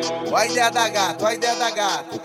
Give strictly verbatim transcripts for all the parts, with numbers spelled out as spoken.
Olha a ideia da gata, olha a ideia da gata.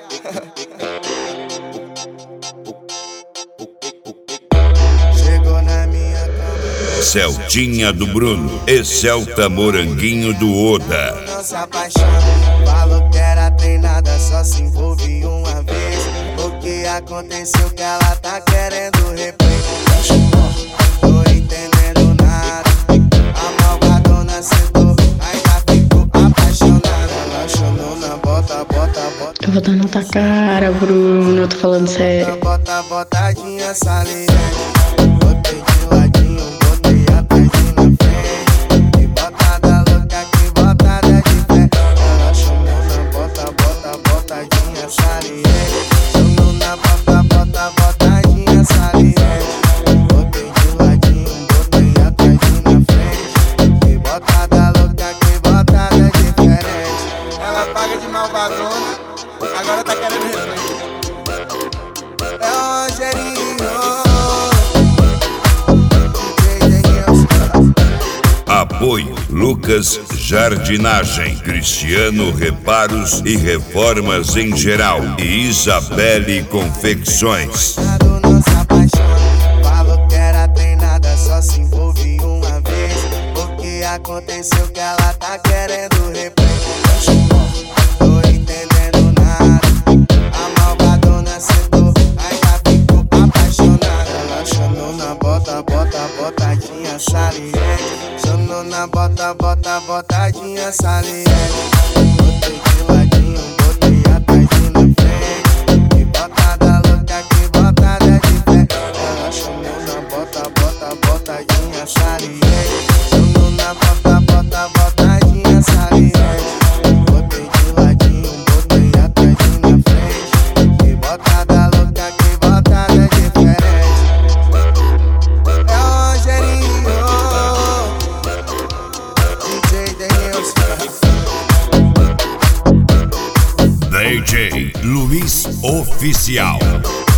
Chegou na minha cama. Celtinha do Bruno e Celta Moranguinho do Oda. Não se apaixona, falou que era treinada, só se envolve uma vez. O que aconteceu que ela tá querendo replay? Tô entendendo nada, a malvadona sentou, ainda ficou apaixonada. Ela chamou na bota, bota, bota. Eu vou dar na tua cara, Bruno, eu tô falando sério. Bota, botadinha saliente. Botei de ladinho, botei atrás e na frente. Que botada louca, que botada de pé. Ela chamou na bota, bota, botadinha saliente. Chamou na bota, bota, botadinha saliente. Botei de ladinho, botei atrás e na frente. Que botada louca, que botada diferente. Ela paga de malvadona, agora tá querendo replay. É o Rogerinho. Apoio Lucas Jardinagem, Cristiano Reparos e Reformas em Geral e Isabelle Confecções. Não se apaixona, falou que era treinada, só se envolve uma vez. O que aconteceu que ela tá querendo replay? Tô entendendo nada, a malvadona sentou, ainda ficou apaixonada. Ela chamou na bota, bota, botadinha saliente. Chamou na bota, bota, botadinha saliente. Botei de ladinho, botei atrás e na frente. Que botada louca, que botada de pé. Ela chamou na bota, bota, botadinha saliente. Chamou na bota, bota, botadinha saliente. Botei de ladinho, botei atrás e na frente. Que botada louca, que botada diferente. É o Rogerinho, D J Denilson. D J Luiz Oficial.